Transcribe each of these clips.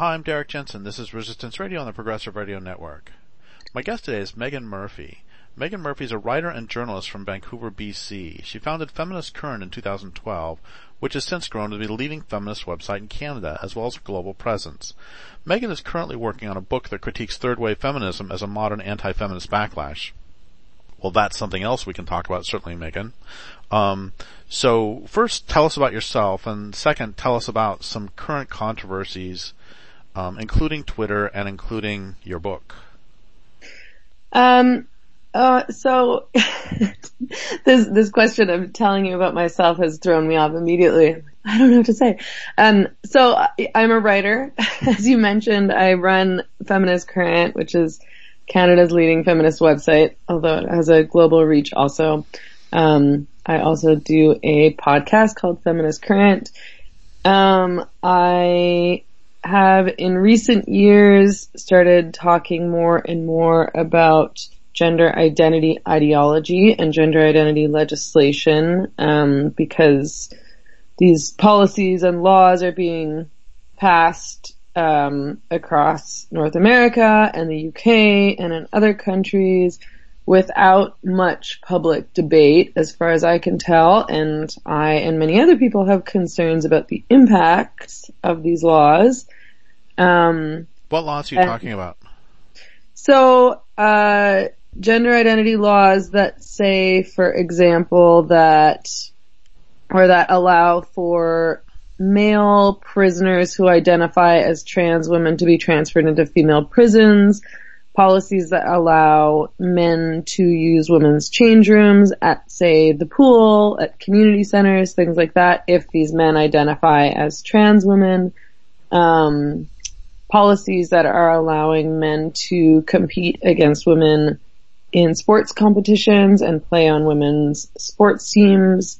Hi, I'm Derek Jensen. This is Resistance Radio on the Progressive Radio Network. My guest today is Megan Murphy. Megan Murphy is a writer and journalist from Vancouver, BC. She founded Feminist Current in 2012, which has since grown to be the leading feminist website in Canada, as well as a global presence. Megan is currently working on a book that critiques third-wave feminism as a modern anti-feminist backlash. Well, that's something else we can talk about, certainly, Megan. So first, tell us about yourself, and second, tell us about some current controversies, including Twitter and including your book. So this question of telling you about myself has thrown me off immediately. I don't know what to say. So I'm a writer. As you mentioned, I run Feminist Current, which is Canada's leading feminist website, although it has a global reach also. I also do a podcast called Feminist Current. I have in recent years started talking more and more about gender identity ideology and gender identity legislation, because these policies and laws are being passed across North America and the UK and in other countries without much public debate, as far as I can tell, and I and many other people have concerns about the impacts of these laws. What laws are you talking about? So, gender identity laws that say, for example, that allow for male prisoners who identify as trans women to be transferred into female prisons, policies that allow men to use women's change rooms at, say, the pool, at community centers, things like that, if these men identify as trans women, policies that are allowing men to compete against women in sports competitions and play on women's sports teams,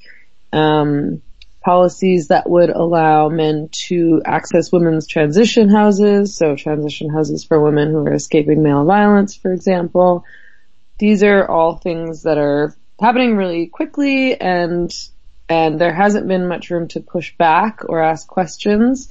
policies that would allow men to access women's transition houses, so transition houses for women who are escaping male violence, for example. These are all things that are happening really quickly, and there hasn't been much room to push back or ask questions.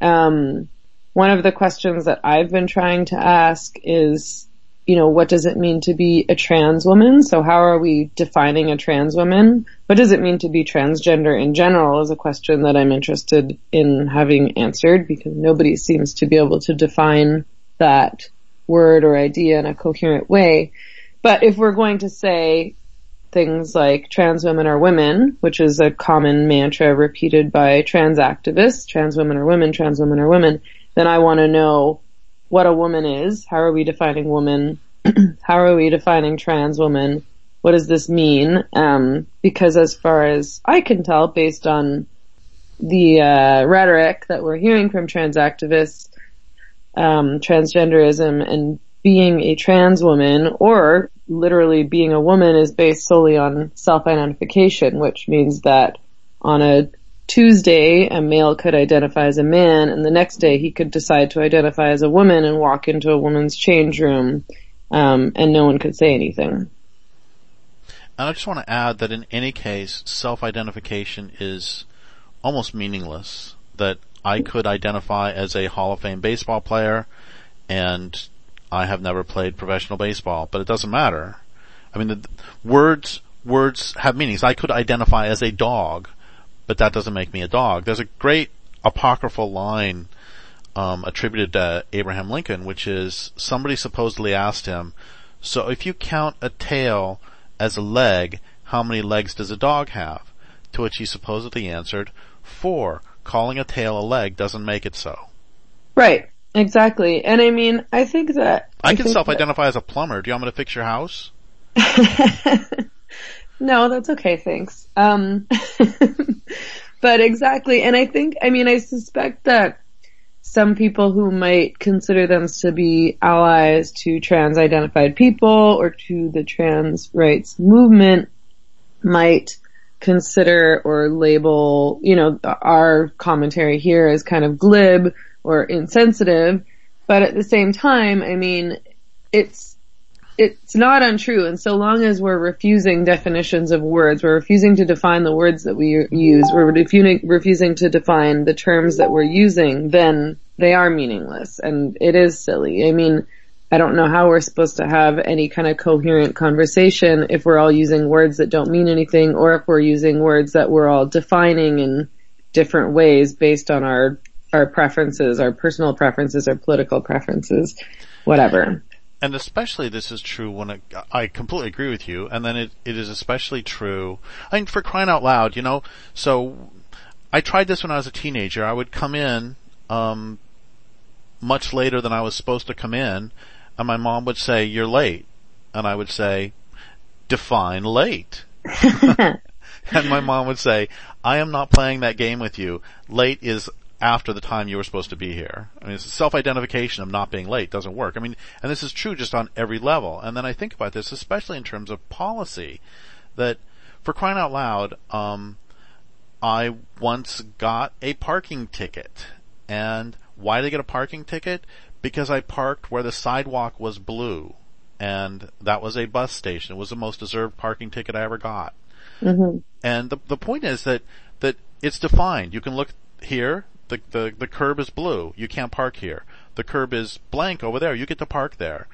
One of the questions that I've been trying to ask is, what does it mean to be a trans woman? So how are we defining a trans woman? What does it mean to be transgender in general is a question that I'm interested in having answered, because nobody seems to be able to define that word or idea in a coherent way. But if we're going to say things like trans women are women, which is a common mantra repeated by trans activists, trans women are women, then I want to know what a woman is. How are we defining woman? How are we defining trans woman? What does this mean? Because as far as I can tell, based on the rhetoric that we're hearing from trans activists, transgenderism and being a trans woman, or literally being a woman, is based solely on self-identification, which means that on a Tuesday, a male could identify as a man, and the next day he could decide to identify as a woman and walk into a woman's change room, and no one could say anything. And I just want to add that in any case, self-identification is almost meaningless. That I could identify as a Hall of Fame baseball player, and I have never played professional baseball, but it doesn't matter. I mean, the words have meanings. I could identify as a dog, but that doesn't make me a dog. There's a great apocryphal line attributed to Abraham Lincoln, which is somebody supposedly asked him, so if you count a tail as a leg, how many legs does a dog have? To which he supposedly answered, 4. Calling a tail a leg doesn't make it so. Right, exactly. And I mean, I think that... I can self-identify as a plumber. Do you want me to fix your house? No, that's okay, thanks. But exactly, and I suspect that some people who might consider themselves to be allies to trans-identified people or to the trans rights movement might consider or label, our commentary here as kind of glib or insensitive. But at the same time, I mean, it's not untrue. And so long as we're refusing definitions of words, we're refusing to define the words that we use, we're refusing to define the terms that we're using, then they are meaningless, and it is silly. I mean, I don't know how we're supposed to have any kind of coherent conversation if we're all using words that don't mean anything, or if we're using words that we're all defining in different ways based on our preferences, our personal preferences, our political preferences, whatever. And especially this is true when I completely agree with you, and then it is especially true, I mean, for crying out loud, so I tried this when I was a teenager. I would come in, much later than I was supposed to come in, and my mom would say, "You're late." And I would say, "Define late." And my mom would say, "I am not playing that game with you. Late is after the time you were supposed to be here." I mean, it's self-identification of not being late doesn't work. I mean, and this is true just on every level. And then I think about this, especially in terms of policy, that for crying out loud, I once got a parking ticket. And why did I get a parking ticket? Because I parked where the sidewalk was blue. And that was a bus station. It was the most deserved parking ticket I ever got. Mm-hmm. And the point is that it's defined. You can look here, the curb is blue. You can't park here. The curb is blank over there. You get to park there.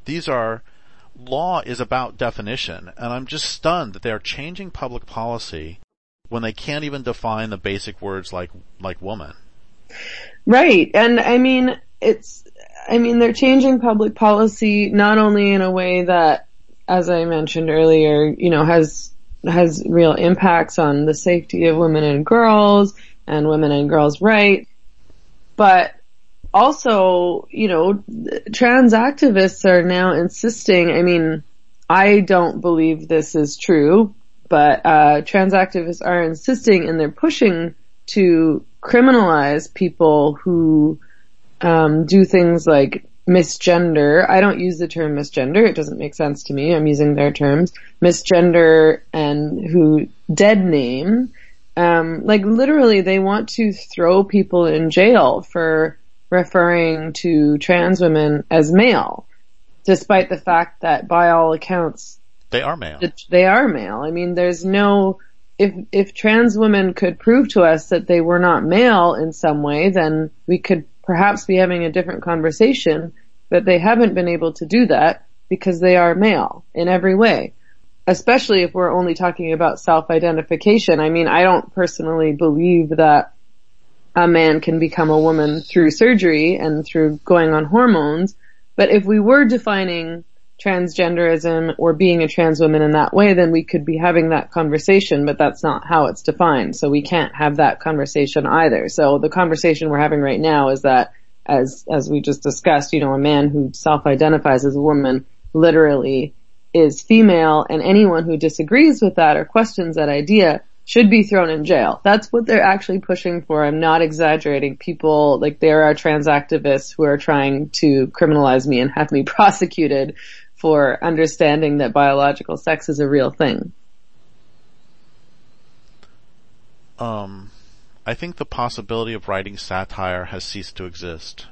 Law is about definition. And I'm just stunned that they are changing public policy when they can't even define the basic words like woman. Right. And I mean, they're changing public policy not only in a way that, as I mentioned earlier, has real impacts on the safety of women and girls rights, but also, trans activists are now insisting, I mean, I don't believe this is true, but trans activists are insisting, and they're pushing to criminalize people who do things like misgender. I don't use the term misgender. It doesn't make sense to me. I'm using their terms. Misgender and who dead name. Literally they want to throw people in jail for referring to trans women as male, despite the fact that by all accounts they are male. They are male. I mean, there's no, if trans women could prove to us that they were not male in some way, then we could perhaps be having a different conversation, but they haven't been able to do that because they are male in every way. Especially if we're only talking about self-identification. I mean, I don't personally believe that a man can become a woman through surgery and through going on hormones, but if we were defining transgenderism or being a trans woman in that way, then we could be having that conversation, but that's not how it's defined. So we can't have that conversation either. So the conversation we're having right now is that, as we just discussed, a man who self-identifies as a woman literally is female, and anyone who disagrees with that or questions that idea should be thrown in jail. That's what they're actually pushing for. I'm not exaggerating. People, there are trans activists who are trying to criminalize me and have me prosecuted for understanding that biological sex is a real thing. I think the possibility of writing satire has ceased to exist.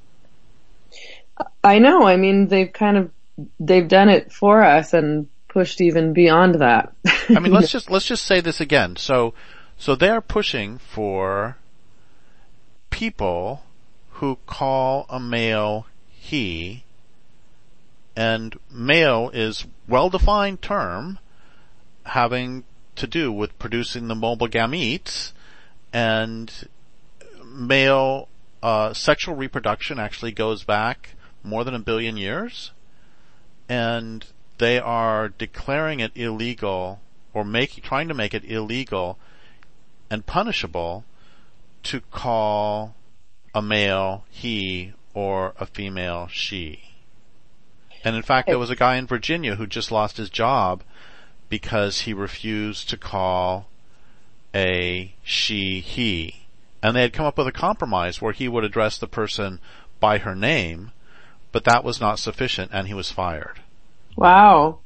I know. I mean, they've done it for us and pushed even beyond that. I mean, let's just say this again. So they're pushing for people who call a male he, and male is well-defined term having to do with producing the mobile gametes, and male sexual reproduction actually goes back more than 1 billion years, and they are declaring it illegal or trying to make it illegal and punishable to call a male he or a female she. And in fact, there was a guy in Virginia who just lost his job because he refused to call a she he. And they had come up with a compromise where he would address the person by her name, but that was not sufficient, and he was fired. Wow.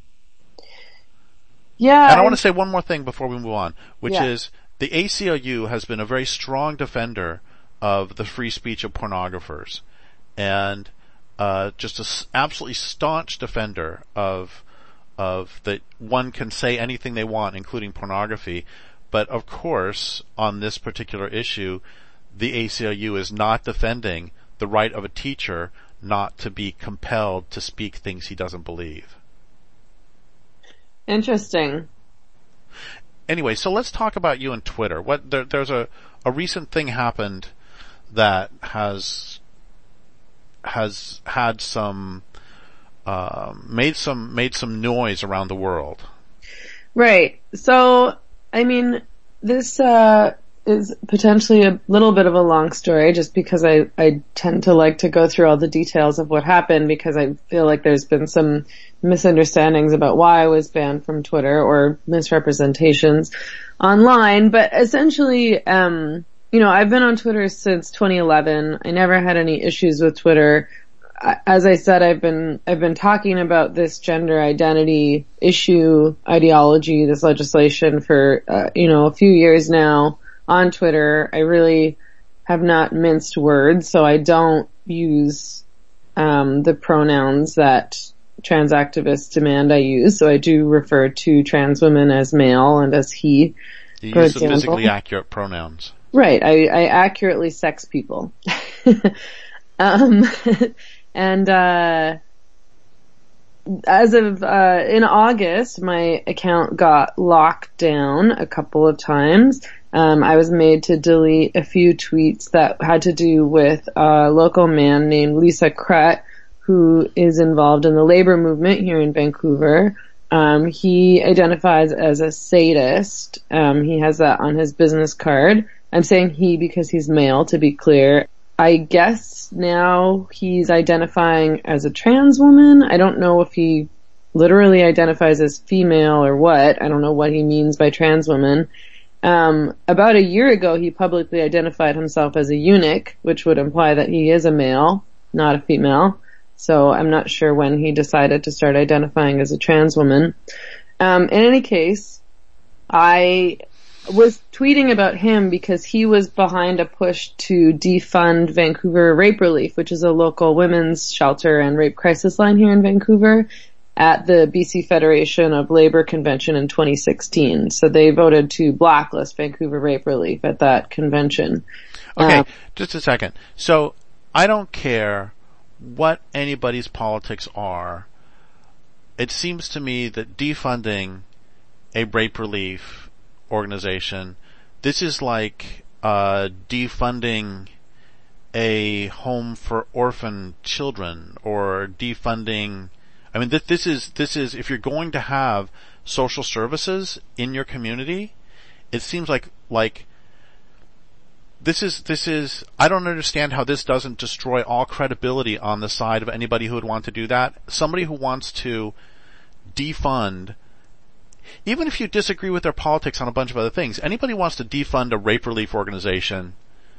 Yeah. And I want to say one more thing before we move on, which is the ACLU has been a very strong defender of the free speech of pornographers, and just an absolutely staunch defender of that one can say anything they want, including pornography. But of course, on this particular issue, the ACLU is not defending the right of a teacher not to be compelled to speak things he doesn't believe. Interesting. Anyway, so let's talk about you and Twitter. There's a recent thing happened that has had some made some noise around the world. Right. So, I mean, this is potentially a little bit of a long story just because I tend to like to go through all the details of what happened because I feel like there's been some misunderstandings about why I was banned from Twitter or misrepresentations online. But essentially, I've been on Twitter since 2011. I never had any issues with Twitter. As I said, I've been talking about this gender identity issue, ideology, this legislation for, a few years now on Twitter. I really have not minced words, so I don't use, the pronouns that trans activists demand I use. So I do refer to trans women as male and as he. You use the physically accurate pronouns. Right. I accurately sex people. And, as of, in August, my account got locked down a couple of times. I was made to delete a few tweets that had to do with a local man named Lisa Krett, who is involved in the labor movement here in Vancouver. He identifies as a sadist. He has that on his business card. I'm saying he because he's male, to be clear. I guess now he's identifying as a trans woman. I don't know if he literally identifies as female or what. I don't know what he means by trans woman. About a year ago, he publicly identified himself as a eunuch, which would imply that he is a male, not a female. So I'm not sure when he decided to start identifying as a trans woman. In any case, I was tweeting about him because he was behind a push to defund Vancouver Rape Relief, which is a local women's shelter and rape crisis line here in Vancouver, at the BC Federation of Labor Convention in 2016. So they voted to blacklist Vancouver Rape Relief at that convention. Okay, just a second. So I don't care what anybody's politics are. It seems to me that defunding a rape relief organization, this is like defunding a home for orphan children, or defunding, I mean, this is if you're going to have social services in your community, it seems like this is I don't understand how this doesn't destroy all credibility on the side of anybody who would want to do that. Somebody who wants to defund, even if you disagree with their politics on a bunch of other things, anybody who wants to defund a rape relief organization,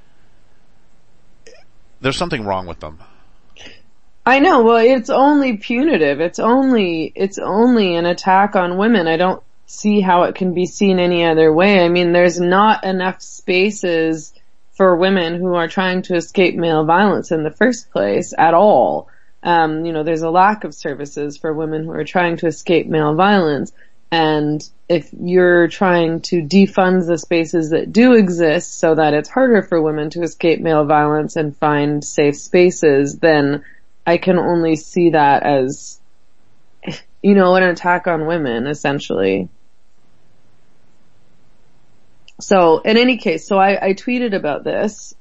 there's something wrong with them. I know. Well, it's only punitive. It's only an attack on women. I don't see how it can be seen any other way. I mean, there's not enough spaces for women who are trying to escape male violence in the first place at all. There's a lack of services for women who are trying to escape male violence. And if you're trying to defund the spaces that do exist so that it's harder for women to escape male violence and find safe spaces, then I can only see that as, an attack on women, essentially. So, in any case, I tweeted about this.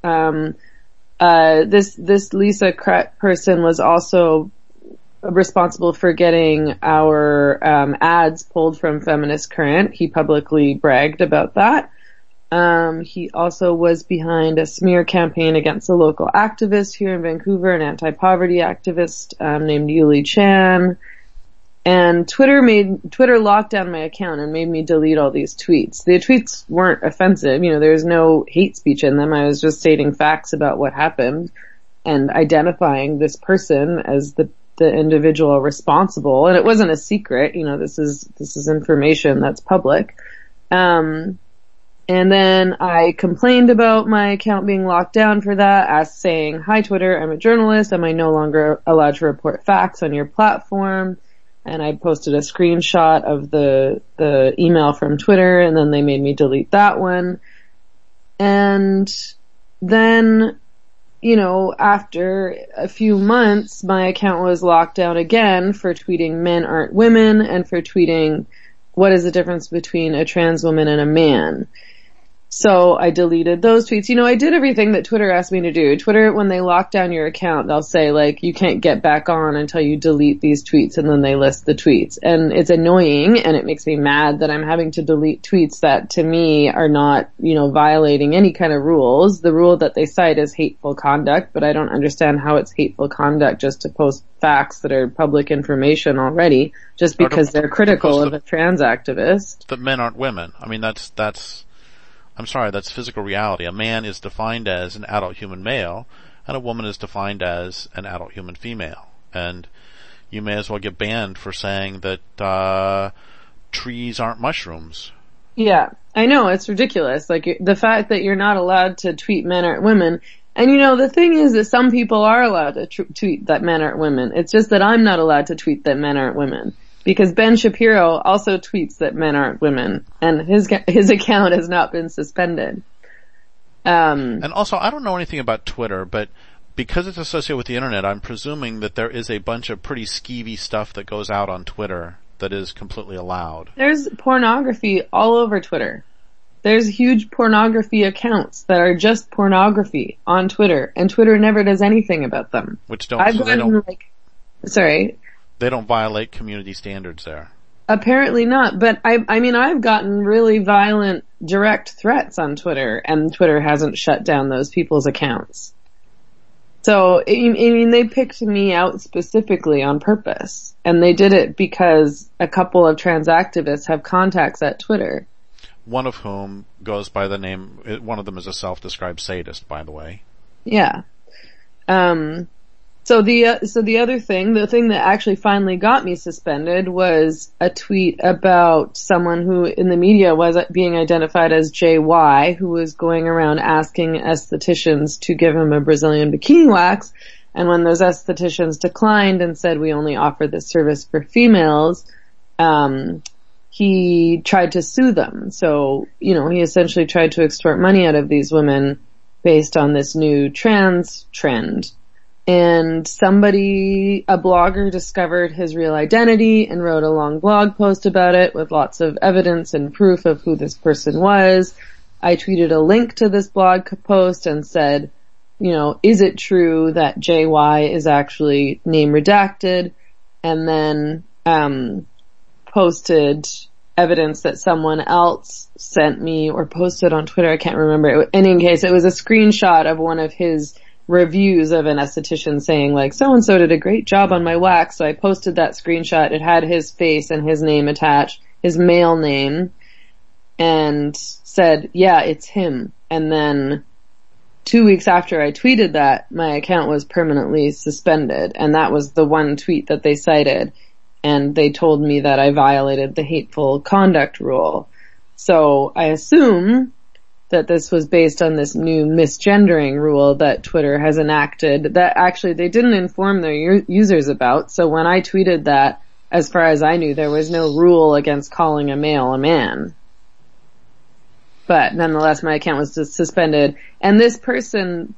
This Lisa Krett person was also responsible for getting our ads pulled from Feminist Current. He publicly bragged about that. He also was behind a smear campaign against a local activist here in Vancouver, an anti-poverty activist named Yuli Chan. And Twitter locked down my account and made me delete all these tweets. The tweets weren't offensive, there's no hate speech in them. I was just stating facts about what happened and identifying this person as the individual responsible, and it wasn't a secret. This is information that's public. And then I complained about my account being locked down for that, saying, "Hi Twitter, I'm a journalist. Am I no longer allowed to report facts on your platform?" And I posted a screenshot of the email from Twitter, and then they made me delete that one. And then after a few months, my account was locked down again for tweeting men aren't women and for tweeting what is the difference between a trans woman and a man. So I deleted those tweets. I did everything that Twitter asked me to do. Twitter, when they lock down your account, they'll say like, you can't get back on until you delete these tweets, and then they list the tweets. And it's annoying, and it makes me mad that I'm having to delete tweets that to me are not, violating any kind of rules. The rule that they cite is hateful conduct, but I don't understand how it's hateful conduct just to post facts that are public information already, just because they're critical of a trans activist. That men aren't women. I mean, I'm sorry, that's physical reality. A man is defined as an adult human male, and a woman is defined as an adult human female. And you may as well get banned for saying that trees aren't mushrooms. Yeah, I know, it's ridiculous. Like, the fact that you're not allowed to tweet men aren't women. And the thing is that some people are allowed to tweet that men aren't women. It's just that I'm not allowed to tweet that men aren't women. Because Ben Shapiro also tweets that men aren't women, and his account has not been suspended. And also, I don't know anything about Twitter, but because it's associated with the internet, I'm presuming that there is a bunch of pretty skeevy stuff that goes out on Twitter that is completely allowed. There's pornography all over Twitter. There's huge pornography accounts that are just pornography on Twitter, and Twitter never does anything about them. They don't violate community standards there. Apparently not, but I've gotten really violent direct threats on Twitter, and Twitter hasn't shut down those people's accounts. So, they picked me out specifically on purpose, and they did it because a couple of trans activists have contacts at Twitter. One of whom goes by the name, one of them is a self-described sadist, by the way. Yeah. So the other thing, the thing that actually finally got me suspended was a tweet about someone who in the media was being identified as JY, who was going around asking estheticians to give him a Brazilian bikini wax. And when those estheticians declined and said we only offer this service for females, he tried to sue them. So, he essentially tried to extort money out of these women based on this new trans trend. And a blogger discovered his real identity and wrote a long blog post about it with lots of evidence and proof of who this person was. I tweeted a link to this blog post and said, is it true that JY is actually name redacted? And then, posted evidence that someone else sent me or posted on Twitter. I can't remember. In any case, it was a screenshot of one of his reviews of an esthetician saying like, so-and-so did a great job on my wax. So I posted that screenshot. It had his face and his name attached, his male name, and said, yeah, it's him. And then 2 weeks after I tweeted that, my account was permanently suspended. And that was the one tweet that they cited. And they told me that I violated the hateful conduct rule. So I assume that this was based on this new misgendering rule that Twitter has enacted that actually they didn't inform their users about. So when I tweeted that, as far as I knew, there was no rule against calling a male a man. But nonetheless, my account was suspended. And this person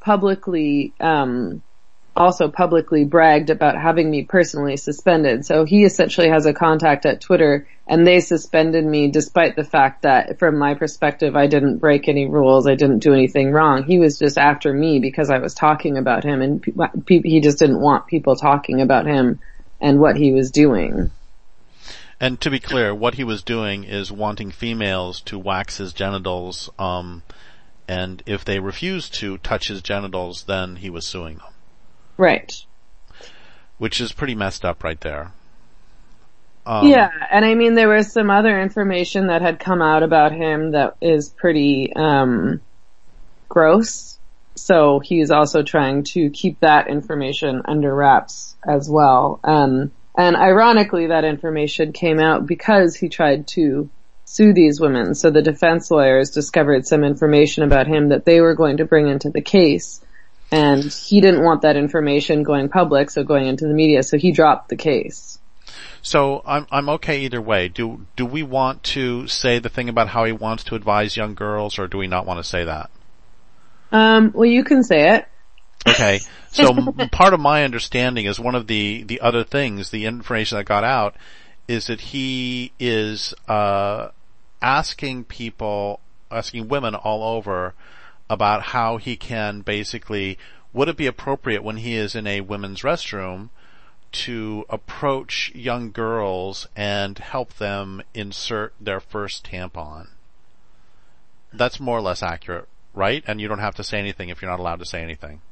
also publicly bragged about having me personally suspended. So he essentially has a contact at Twitter, and they suspended me despite the fact that, from my perspective, I didn't break any rules, I didn't do anything wrong. He was just after me because I was talking about him, and he just didn't want people talking about him and what he was doing. And to be clear, what he was doing is wanting females to wax his genitals, and if they refused to touch his genitals, then he was suing them. Right. Which is pretty messed up right there. Yeah, and there was some other information that had come out about him that is pretty gross. So he's also trying to keep that information under wraps as well. And ironically, that information came out because he tried to sue these women. So the defense lawyers discovered some information about him that they were going to bring into the case. And he didn't want that information going public, so going into the media, so he dropped the case. So I'm okay either way. Do we want to say the thing about how he wants to advise young girls, or do we not want to say that? Well, you can say it. Okay, so part of my understanding is one of the other things, the information that got out, is that he is asking women all over about how he can basically, would it be appropriate when he is in a women's restroom to approach young girls and help them insert their first tampon? That's more or less accurate, right? And you don't have to say anything if you're not allowed to say anything.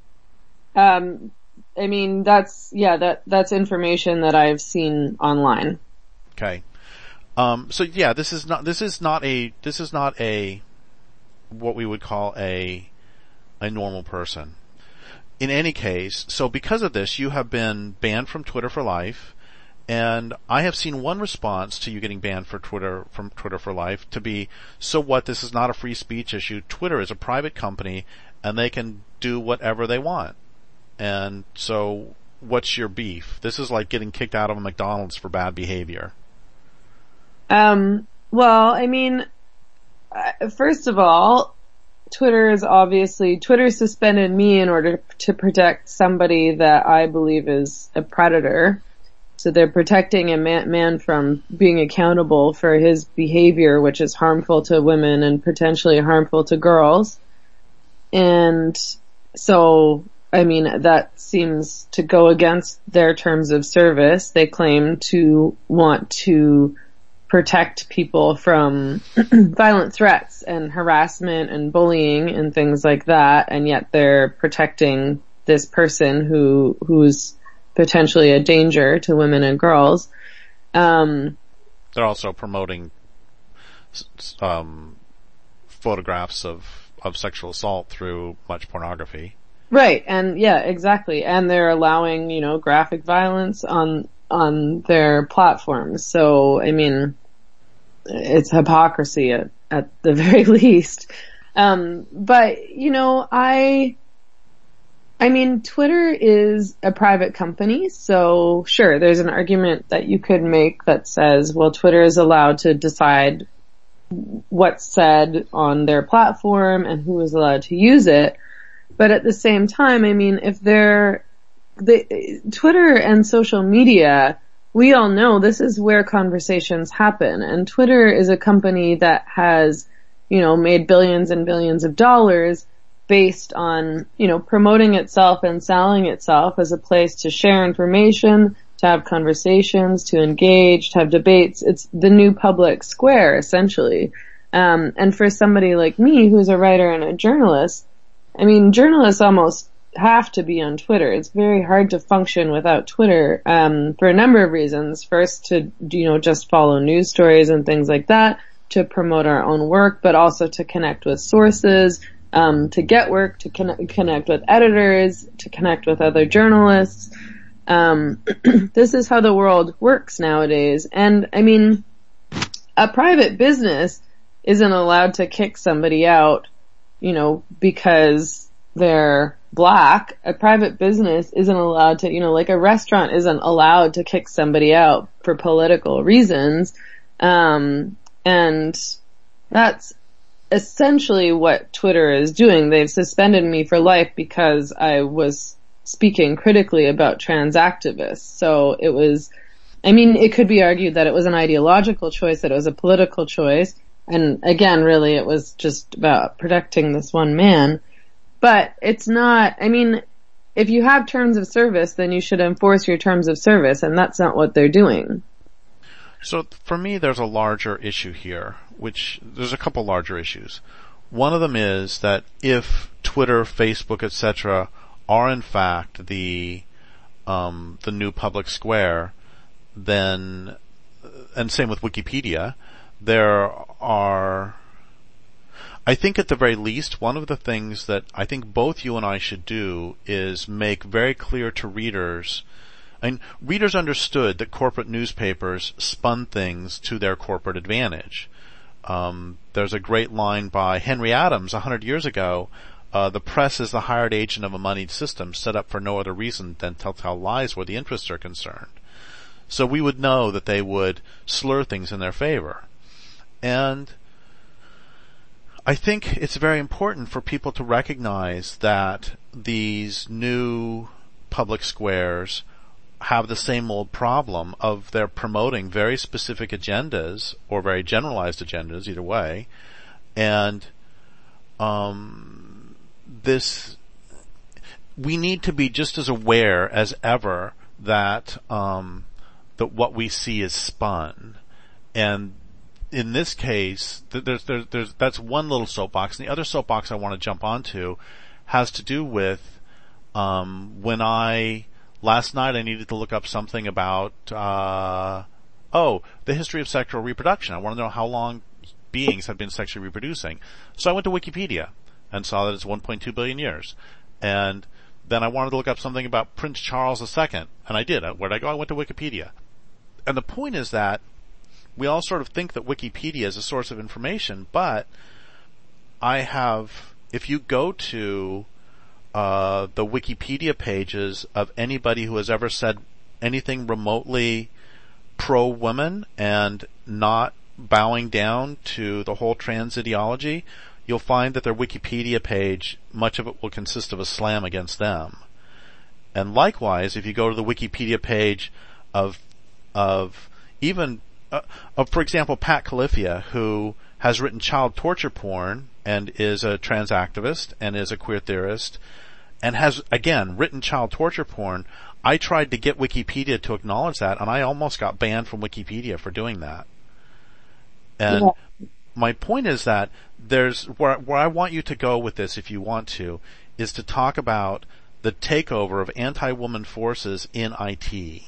I mean, that's information that I've seen online. Okay. So yeah, this is not a what we would call a normal person. In any case, so because of this, you have been banned from Twitter for life, and I have seen one response to you getting banned from Twitter for life to be, so what, this is not a free speech issue. Twitter is a private company, and they can do whatever they want. And so, what's your beef? This is like getting kicked out of a McDonald's for bad behavior. Well, I mean, first of all, Twitter suspended me in order to protect somebody that I believe is a predator. So they're protecting a man from being accountable for his behavior, which is harmful to women and potentially harmful to girls. And so, I mean, that seems to go against their terms of service. They claim to want to protect people from violent threats and harassment and bullying and things like that, and yet they're protecting this person who's potentially a danger to women and girls. They're also promoting photographs of sexual assault through much pornography. Right, and yeah, exactly. And they're allowing, graphic violence on their platforms. So, I mean, it's hypocrisy at the very least. But, I mean, Twitter is a private company, so sure, there's an argument that you could make that says, well, Twitter is allowed to decide what's said on their platform and who is allowed to use it. But at the same time, I mean, if Twitter and social media, we all know this is where conversations happen. And Twitter is a company that has, made billions and billions of dollars based on, promoting itself and selling itself as a place to share information, to have conversations, to engage, to have debates. It's the new public square, essentially. And for somebody like me, who's a writer and a journalist, I mean, journalists almost have to be on Twitter. It's very hard to function without Twitter, for a number of reasons. First, to, just follow news stories and things like that, to promote our own work, but also to connect with sources, to get work, to connect with editors, to connect with other journalists. This is how the world works nowadays. And I mean, a private business isn't allowed to kick somebody out, because they're black. A private business isn't allowed to, like a restaurant isn't allowed to kick somebody out for political reasons. And that's essentially what Twitter is doing. They've suspended me for life because I was speaking critically about trans activists. So it could be argued that it was an ideological choice, that it was a political choice. And again, really, it was just about protecting this one man. But it's not, I mean, if you have terms of service, then you should enforce your terms of service, and that's not what they're doing. So for me, there's a larger issue here, there's a couple larger issues. One of them is that if Twitter, Facebook, etc. are in fact the new public square, then, and same with Wikipedia, I think at the very least, one of the things that I think both you and I should do is make very clear to readers. I mean, readers understood that corporate newspapers spun things to their corporate advantage. There's a great line by Henry Adams 100 years ago. The press is the hired agent of a moneyed system set up for no other reason than to tell lies where the interests are concerned. So we would know that they would slur things in their favor. And I think it's very important for people to recognize that these new public squares have the same old problem of they're promoting very specific agendas or very generalized agendas, either way, and we need to be just as aware as ever that that what we see is spun, and in this case, that's one little soapbox, and the other soapbox I want to jump onto has to do with when last night I needed to look up something about the history of sexual reproduction. I want to know how long beings have been sexually reproducing. So I went to Wikipedia and saw that it's 1.2 billion years. And then I wanted to look up something about Prince Charles II, and I did. Where'd I go? I went to Wikipedia. And the point is that we all sort of think that Wikipedia is a source of information, but if you go to the Wikipedia pages of anybody who has ever said anything remotely pro-women and not bowing down to the whole trans ideology, you'll find that their Wikipedia page, much of it will consist of a slam against them. And likewise, if you go to the Wikipedia page of for example, Pat Califia, who has written child torture porn and is a trans activist and is a queer theorist and has, again, written child torture porn, I tried to get Wikipedia to acknowledge that, and I almost got banned from Wikipedia for doing that. And my point is that where I want you to go with this, if you want to, is to talk about the takeover of anti-woman forces in IT.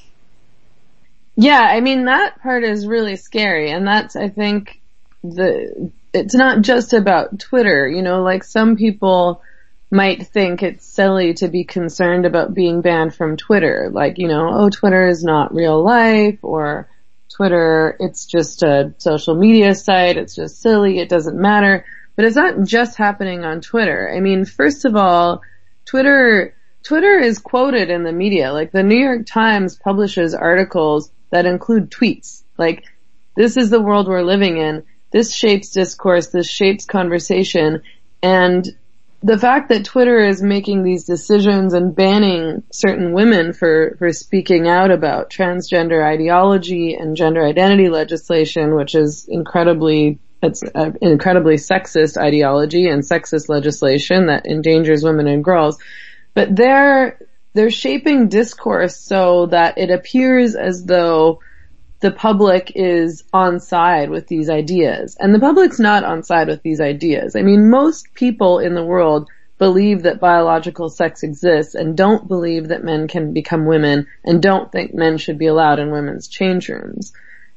Yeah, I mean, that part is really scary, and that's, I think, it's not just about Twitter, like some people might think it's silly to be concerned about being banned from Twitter, like, Twitter is not real life, or Twitter, it's just a social media site, it's just silly, it doesn't matter. But it's not just happening on Twitter. I mean, first of all, Twitter is quoted in the media. Like, the New York Times publishes articles that include tweets. Like, this is the world we're living in. This shapes discourse. This shapes conversation. And the fact that Twitter is making these decisions and banning certain women for speaking out about transgender ideology and gender identity legislation, which is it's an incredibly sexist ideology and sexist legislation that endangers women and girls. But they're shaping discourse so that it appears as though the public is on side with these ideas. And the public's not on side with these ideas. I mean, most people in the world believe that biological sex exists and don't believe that men can become women and don't think men should be allowed in women's change rooms.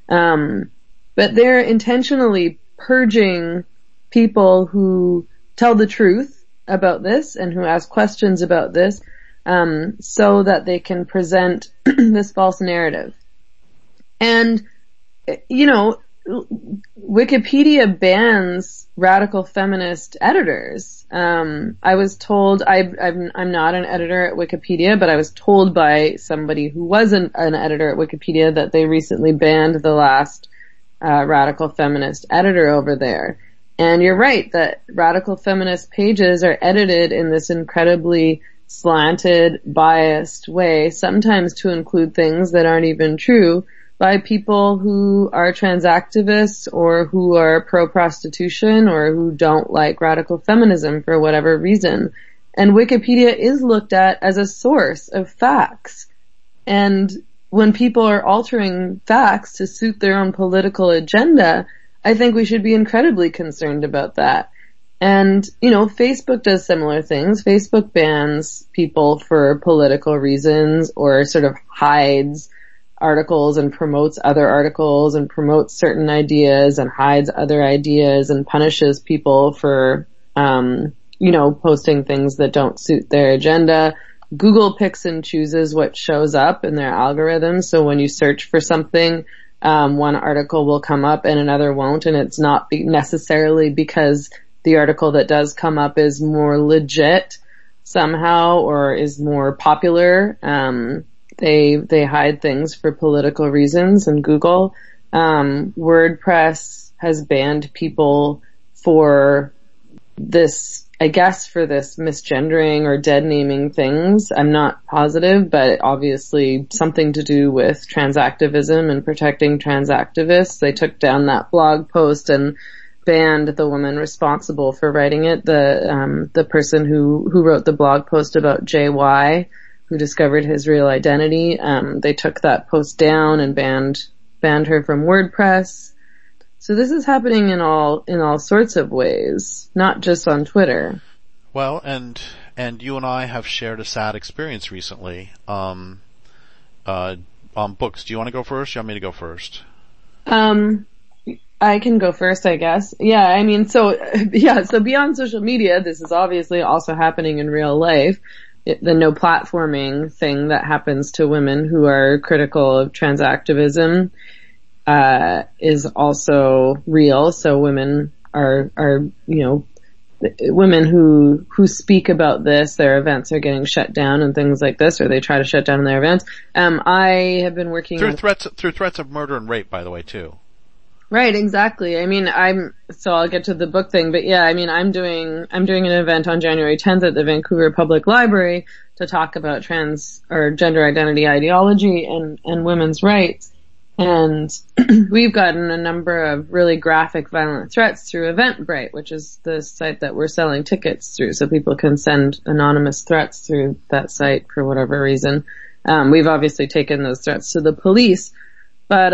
But they're intentionally purging people who tell the truth about this and who ask questions about this, so that they can present this false narrative. And, Wikipedia bans radical feminist editors. I was told, I'm not an editor at Wikipedia, but I was told by somebody who wasn't an editor at Wikipedia that they recently banned the last radical feminist editor over there. And you're right that radical feminist pages are edited in this incredibly slanted, biased way, sometimes to include things that aren't even true, by people who are trans activists or who are pro-prostitution or who don't like radical feminism for whatever reason. And Wikipedia is looked at as a source of facts. And when people are altering facts to suit their own political agenda, I think we should be incredibly concerned about that. And, Facebook does similar things. Facebook bans people for political reasons or sort of hides articles and promotes other articles and promotes certain ideas and hides other ideas and punishes people for, posting things that don't suit their agenda. Google picks and chooses what shows up in their algorithms. So when you search for something, one article will come up and another won't, and it's not necessarily because the article that does come up is more legit somehow or is more popular. They hide things for political reasons in Google. WordPress has banned people for this, I guess, for this misgendering or dead naming things. I'm not positive, but obviously something to do with trans activism and protecting trans activists. They took down that blog post and banned the woman responsible for writing it, the person who wrote the blog post about JY, who discovered his real identity. They took that post down and banned her from WordPress. So this is happening in all sorts of ways, not just on Twitter. Well, and you and I have shared a sad experience recently, on books. Do you want to go first? Do you want me to go first? I can go first, I guess. Yeah, I mean, so beyond social media, this is obviously also happening in real life. The no platforming thing that happens to women who are critical of trans activism, is also real. So women are, women who speak about this, their events are getting shut down and things like this, or they try to shut down their events. I have been working through threats of murder and rape, by the way, too. Right, exactly. I mean, so I'll get to the book thing, but yeah, I mean, I'm doing an event on January 10th at the Vancouver Public Library to talk about trans or gender identity ideology and women's rights. And we've gotten a number of really graphic violent threats through Eventbrite, which is the site that we're selling tickets through, so people can send anonymous threats through that site for whatever reason. We've obviously taken those threats to the police, but,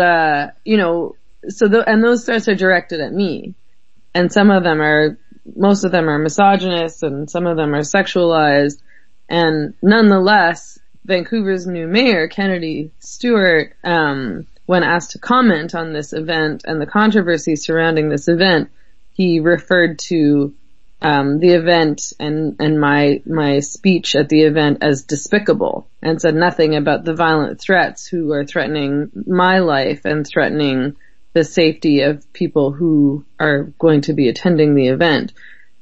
and those threats are directed at me. And most of them are misogynist and some of them are sexualized. And nonetheless, Vancouver's new mayor, Kennedy Stewart, when asked to comment on this event and the controversy surrounding this event, he referred to the event and my speech at the event as despicable, and said nothing about the violent threats who are threatening my life and threatening the safety of people who are going to be attending the event.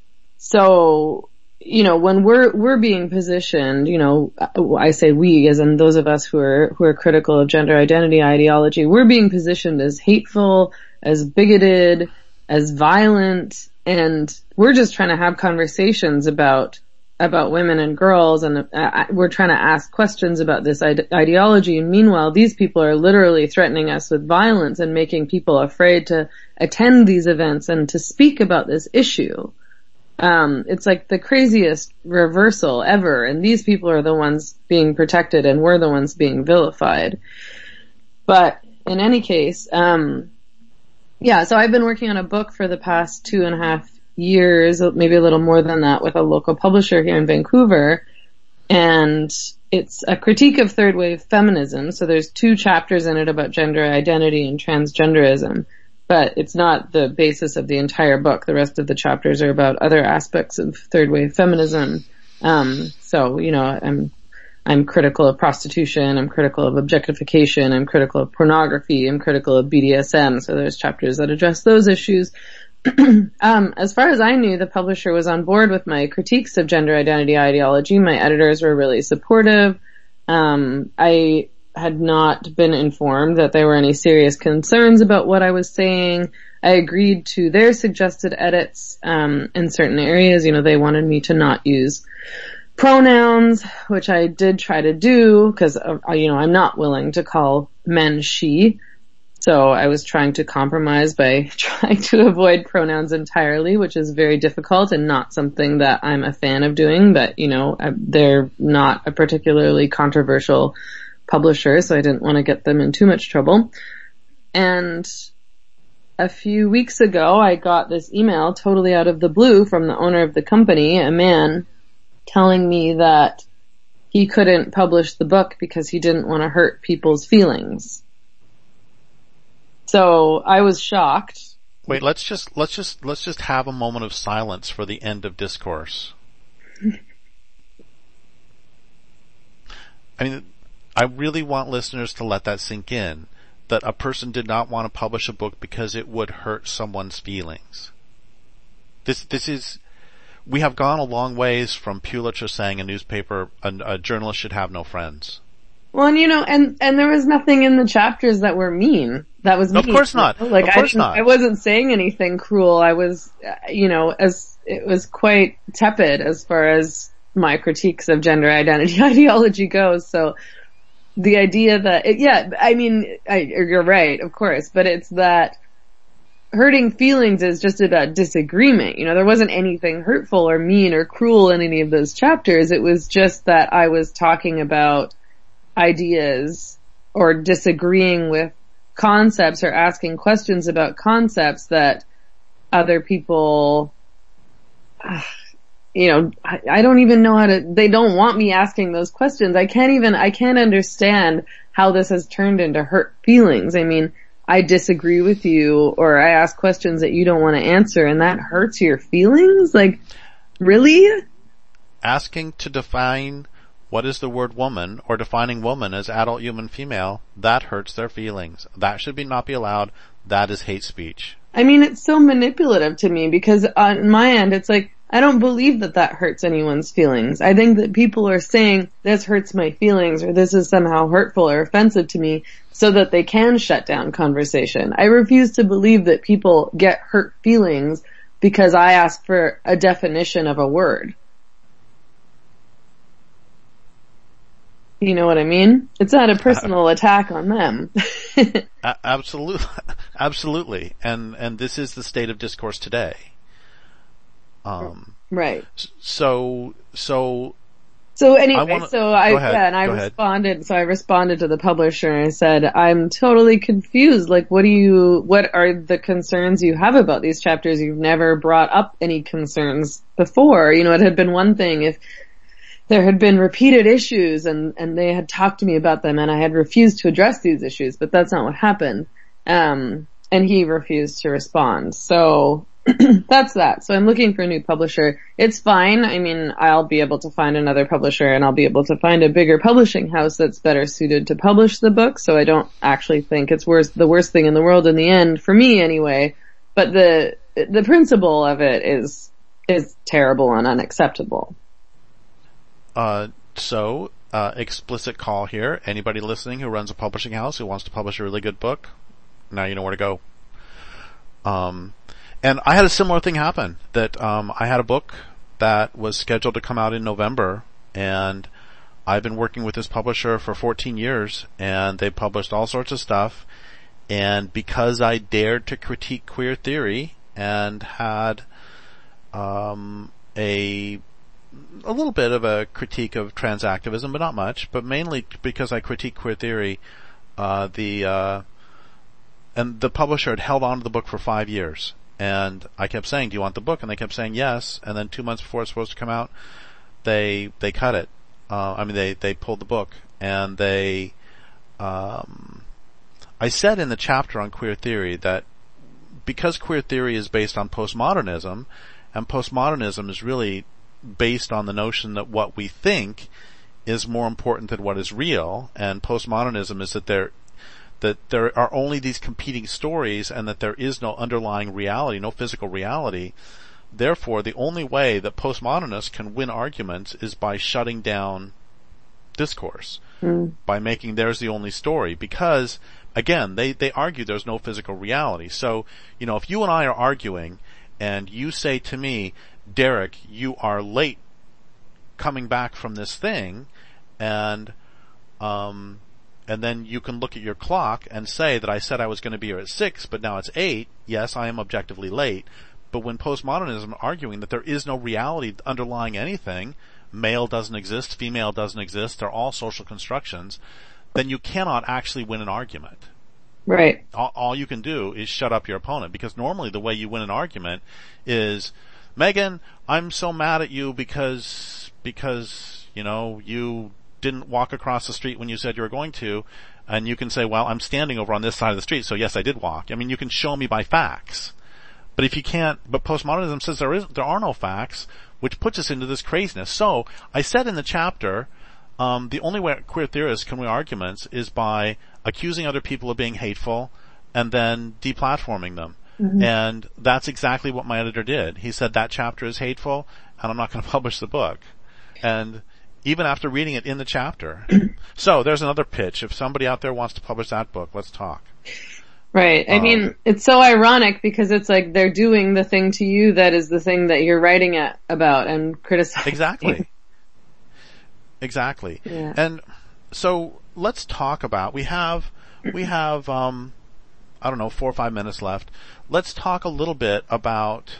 So, when we're being positioned, I say we as in those of us who are critical of gender identity ideology, we're being positioned as hateful, as bigoted, as violent, and we're just trying to have conversations about women and girls, and we're trying to ask questions about this ideology. And meanwhile, these people are literally threatening us with violence and making people afraid to attend these events and to speak about this issue. It's like the craziest reversal ever, and these people are the ones being protected and we're the ones being vilified. But in any case, so I've been working on a book for the past 2.5 years, maybe a little more than that, with a local publisher here in Vancouver, and it's a critique of third wave feminism. So there's 2 chapters in it about gender identity and transgenderism. But it's not the basis of the entire book. The rest of the chapters are about other aspects of third wave feminism. I'm critical of prostitution, I'm critical of objectification, I'm critical of pornography, I'm critical of BDSM. So there's chapters that address those issues. As far as I knew, the publisher was on board with my critiques of gender identity ideology. My editors were really supportive. I had not been informed that there were any serious concerns about what I was saying. I agreed to their suggested edits in certain areas. They wanted me to not use pronouns, which I did try to do because, I'm not willing to call men she. So I was trying to compromise by trying to avoid pronouns entirely, which is very difficult and not something that I'm a fan of doing. But, they're not a particularly controversial publisher, so I didn't want to get them in too much trouble. And a few weeks ago, I got this email totally out of the blue from the owner of the company, a man, telling me that he couldn't publish the book because he didn't want to hurt people's feelings. So I was shocked. Wait, let's just have a moment of silence for the end of discourse. I mean, I really want listeners to let that sink in, that a person did not want to publish a book because it would hurt someone's feelings. We have gone a long ways from Pulitzer saying a journalist should have no friends. Well, and there was nothing in the chapters that were mean. That was mean. Of course not. Like, of course not. I wasn't saying anything cruel. I was, as it was quite tepid as far as my critiques of gender identity ideology goes. So the idea that, you're right, of course, but it's that hurting feelings is just about disagreement. There wasn't anything hurtful or mean or cruel in any of those chapters. It was just that I was talking about ideas or disagreeing with concepts or asking questions about concepts that other people, I don't even know they don't want me asking those questions. I can't understand how this has turned into hurt feelings. I mean, I disagree with you or I ask questions that you don't want to answer and that hurts your feelings? Like, really? Asking to define what is the word woman or defining woman as adult human female, that hurts their feelings. That should not be allowed. That is hate speech. I mean, it's so manipulative to me because on my end, it's like, I don't believe that hurts anyone's feelings. I think that people are saying, this hurts my feelings or this is somehow hurtful or offensive to me so that they can shut down conversation. I refuse to believe that people get hurt feelings because I ask for a definition of a word. You know what I mean? It's not a personal attack on them. Absolutely. Absolutely. And this is the state of discourse today. Right. So anyway, I responded to the publisher and I said, I'm totally confused. Like, what are the concerns you have about these chapters? You've never brought up any concerns before. It had been one thing if there had been repeated issues and they had talked to me about them and I had refused to address these issues, but that's not what happened. And he refused to respond. So that's that. So I'm looking for a new publisher. It's fine. I mean, I'll be able to find another publisher and I'll be able to find a bigger publishing house that's better suited to publish the book. So I don't actually think it's the worst thing in the world in the end, for me anyway. But the principle of it is terrible and unacceptable. Explicit call here. Anybody listening who runs a publishing house who wants to publish a really good book, now you know where to go. And I had a similar thing happen that, I had a book that was scheduled to come out in November and I've been working with this publisher for 14 years and they published all sorts of stuff. And because I dared to critique queer theory and had, a little bit of a critique of trans activism, but not much, but mainly because I critique queer theory, and the publisher had held on to the book for 5 years. And I kept saying, do you want the book? And they kept saying yes. And then 2 months before it's supposed to come out, they cut it. They pulled the book and I said in the chapter on queer theory that because queer theory is based on postmodernism and postmodernism is really based on the notion that what we think is more important than what is real, and postmodernism is that there are only these competing stories and that there is no underlying reality, no physical reality. Therefore, the only way that postmodernists can win arguments is by shutting down discourse, by making theirs the only story, because again, they argue there's no physical reality. So, if you and I are arguing and you say to me, Derek, you are late coming back from this thing, and then you can look at your clock and say that I said I was going to be here at 6, but now it's 8. Yes, I am objectively late. But when postmodernism arguing that there is no reality underlying anything, male doesn't exist, female doesn't exist, they're all social constructions, then you cannot actually win an argument. Right. All you can do is shut up your opponent, because normally the way you win an argument is, Megan, I'm so mad at you because you didn't walk across the street when you said you were going to, and you can say, well, I'm standing over on this side of the street, so yes, I did walk. I mean, you can show me by facts. But if you can't, but postmodernism says there are no facts, which puts us into this craziness. So, I said in the chapter, the only way queer theorists can win arguments is by accusing other people of being hateful and then deplatforming them. Mm-hmm. And that's exactly what my editor did. He said that chapter is hateful and I'm not going to publish the book. And even after reading it in the chapter, So there's another pitch. If somebody out there wants to publish that book, let's talk. Right. I mean, it's so ironic because it's like they're doing the thing to you that is the thing that you're writing about and criticizing. Exactly. Yeah. And so let's talk about, we have, I don't know, 4 or 5 minutes left. Let's talk a little bit about,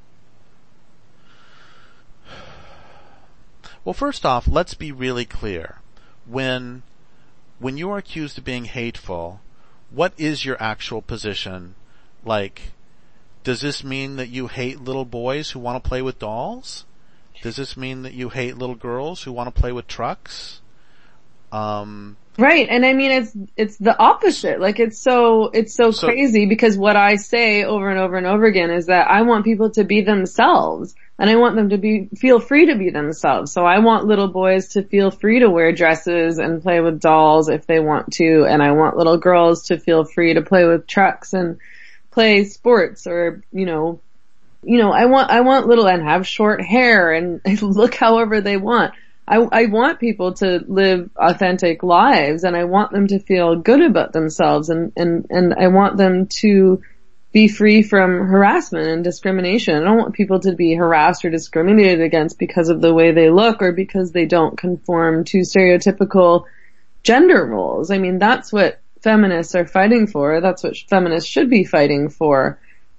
well, first off, let's be really clear. When you are accused of being hateful, what is your actual position? Like, does this mean that you hate little boys who want to play with dolls? Does this mean that you hate little girls who want to play with trucks? Right, and I mean it's the opposite. Like it's so crazy because what I say over and over and over again is that I want people to be themselves and I want them to feel free to be themselves. So I want little boys to feel free to wear dresses and play with dolls if they want to, and I want little girls to feel free to play with trucks and play sports or I want little and have short hair and look however they want. I want people to live authentic lives and I want them to feel good about themselves and I want them to be free from harassment and discrimination. I don't want people to be harassed or discriminated against because of the way they look or because they don't conform to stereotypical gender roles. I mean, that's what feminists are fighting for. That's what feminists should be fighting for.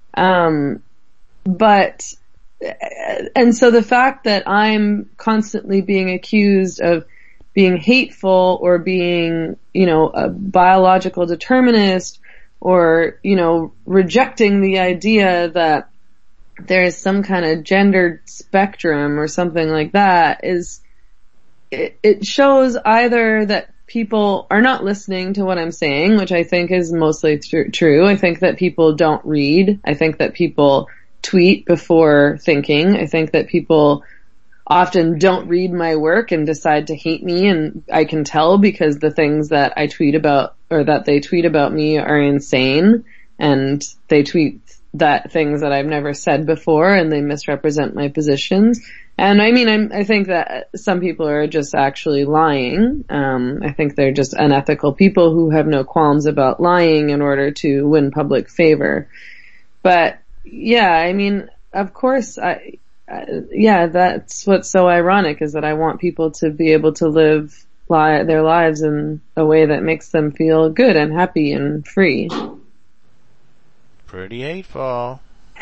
And so the fact that I'm constantly being accused of being hateful or being, a biological determinist or, rejecting the idea that there is some kind of gendered spectrum or something like that it shows either that people are not listening to what I'm saying, which I think is mostly true. I think that people don't read. I think that people tweet before thinking. I think that people often don't read my work and decide to hate me, and I can tell because the things that I tweet about or that they tweet about me are insane, and they tweet things that I've never said before and they misrepresent my positions. And I mean, I think that some people are just actually lying. I think they're just unethical people who have no qualms about lying in order to win public favor. But yeah, I mean, of course, that's what's so ironic is that I want people to be able to live their lives in a way that makes them feel good and happy and free. Pretty hateful.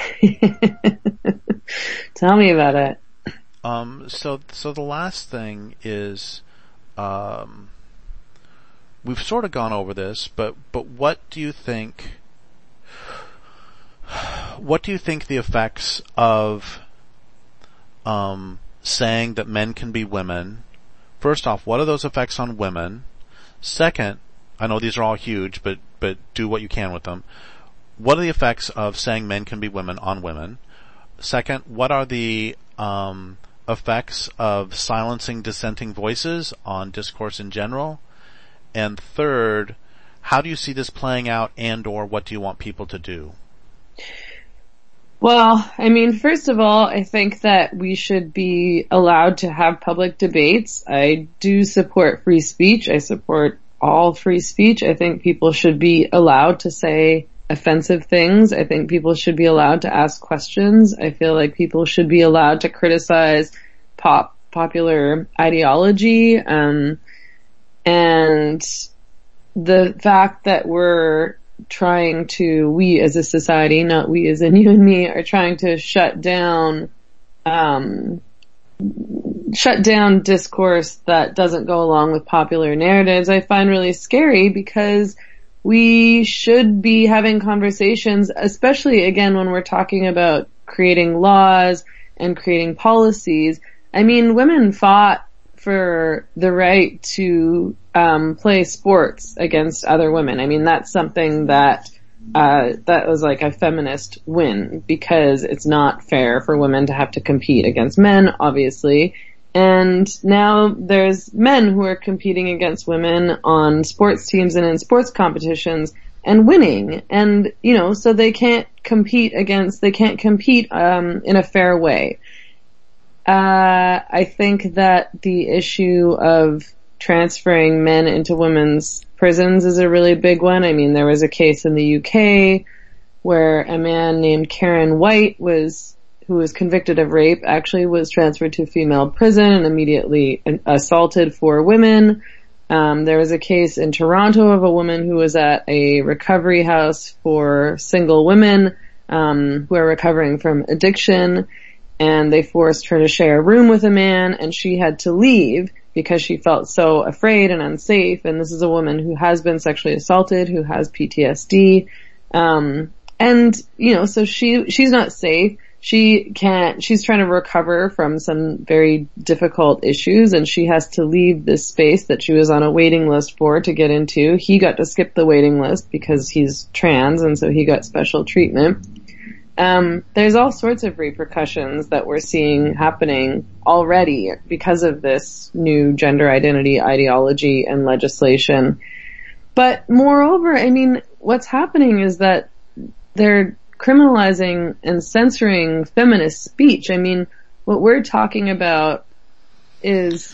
Tell me about it. So the last thing is, we've sort of gone over this, but what do you think? What do you think the effects of saying that men can be women? First off, what are those effects on women? Second, I know these are all huge, but do what you can with them. What are the effects of saying men can be women on women? Second, what are the effects of silencing dissenting voices on discourse in general? And third, how do you see this playing out and or what do you want people to do? Well, I mean, first of all, I think that we should be allowed to have public debates. I do support free speech. I support all free speech. I think people should be allowed to say offensive things. I think people should be allowed to ask questions. I feel like people should be allowed to criticize popular ideology. And the fact that we as a society, not we as in you and me, are trying to shut down discourse that doesn't go along with popular narratives, I find really scary because we should be having conversations, especially again when we're talking about creating laws and creating policies. I mean, women fought for the right to play sports against other women. I mean, that's something that was like a feminist win because it's not fair for women to have to compete against men, obviously. And now there's men who are competing against women on sports teams and in sports competitions and winning. And, so they can't compete in a fair way. I think that the issue of transferring men into women's prisons is a really big one. I mean, there was a case in the UK where a man named Karen White who was convicted of rape, actually was transferred to a female prison and immediately assaulted 4 women. There was a case in Toronto of a woman who was at a recovery house for single women who are recovering from addiction, and they forced her to share a room with a man, and she had to leave because she felt so afraid and unsafe. And this is a woman who has been sexually assaulted, who has PTSD. And, you know, so she's not safe. She's trying to recover from some very difficult issues, and she has to leave this space that she was on a waiting list for to get into. He got to skip the waiting list because he's trans, and so he got special treatment. There's all sorts of repercussions that we're seeing happening already because of this new gender identity ideology and legislation. But moreover, I mean, what's happening is that they're criminalizing and censoring feminist speech. I mean, what we're talking about is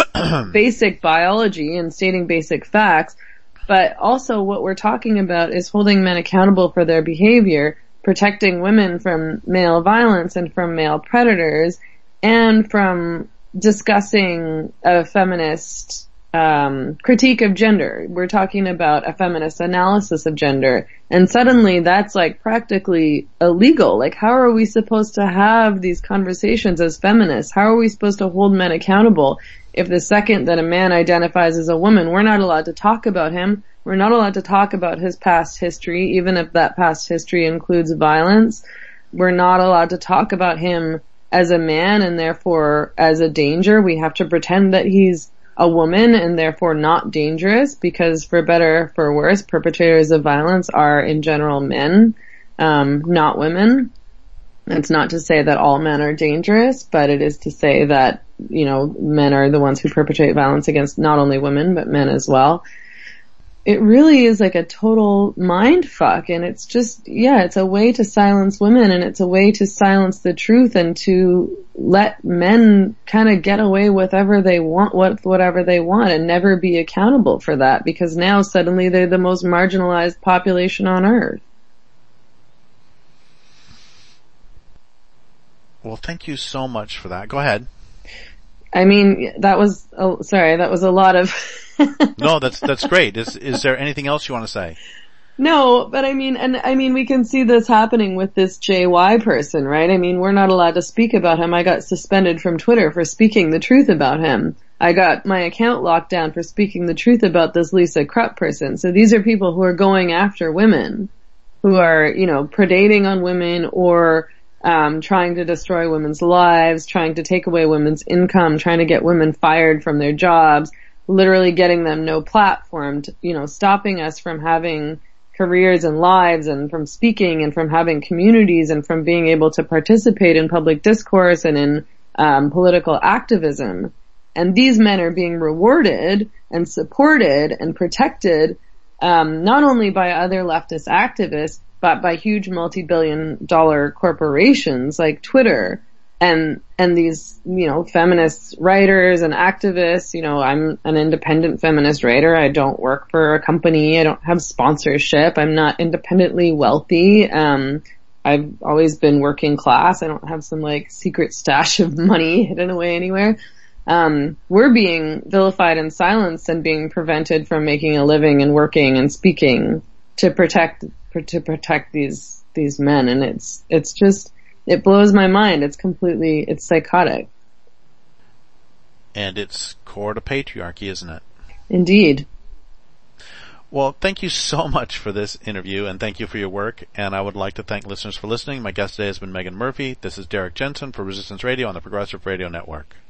basic biology and stating basic facts, but also what we're talking about is holding men accountable for their behavior, protecting women from male violence and from male predators, and from discussing a feminist critique of gender. We're talking about a feminist analysis of gender, and suddenly that's like practically illegal. Like, how are we supposed to have these conversations as feminists? How are we supposed to hold men accountable if the second that a man identifies as a woman, we're not allowed to talk about him? We're not allowed to talk about his past history, even if that past history includes violence. We're not allowed to talk about him as a man and therefore as a danger. We have to pretend that he's a woman and therefore not dangerous, because for better or for worse, perpetrators of violence are in general men, not women. It's not to say that all men are dangerous, but it is to say that, you know, men are the ones who perpetrate violence against not only women, but men as well. It really is like a total mind fuck, and it's just, yeah, it's a way to silence women, and it's a way to silence the truth and to let men kind of get away with whatever they want and never be accountable for that, because now suddenly they're the most marginalized population on earth. Well, thank you so much for that. Go ahead. I mean, that was a lot of No, that's great. Is there anything else you want to say? No, but I mean, we can see this happening with this JY person, right? I mean, we're not allowed to speak about him. I got suspended from Twitter for speaking the truth about him. I got my account locked down for speaking the truth about this Lisa Krupp person. So these are people who are going after women, who are, you know, predating on women, or trying to destroy women's lives, trying to take away women's income, trying to get women fired from their jobs, literally getting them no platform, you know, stopping us from having careers and lives, and from speaking, and from having communities, and from being able to participate in public discourse and in political activism. And these men are being rewarded and supported and protected not only by other leftist activists, but by huge multi-billion-dollar corporations like Twitter and these, you know, feminist writers and activists. You know, I'm an independent feminist writer. I don't work for a company. I don't have sponsorship. I'm not independently wealthy. I've always been working class. I don't have some like secret stash of money hidden away anywhere. We're being vilified and silenced and being prevented from making a living and working and speaking to protect these men. And it's just, it blows my mind. It's psychotic. And it's core to patriarchy, isn't it? Indeed. Well, thank you so much for this interview, and thank you for your work. And I would like to thank listeners for listening. My guest today has been Megan Murphy. This is Derek Jensen for Resistance Radio on the Progressive Radio Network.